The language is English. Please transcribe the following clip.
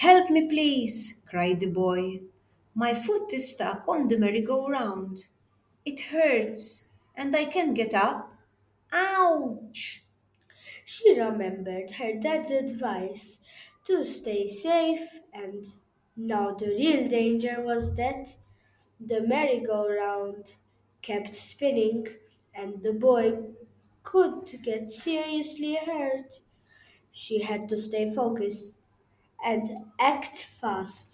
Help me, please, cried the boy. My foot is stuck on the merry-go-round. It hurts, and I can't get up. Ouch! She remembered her dad's advice to stay safe, and now the real danger was that the merry-go-round kept spinning and the boy could get seriously hurt. She had to stay focused and act fast.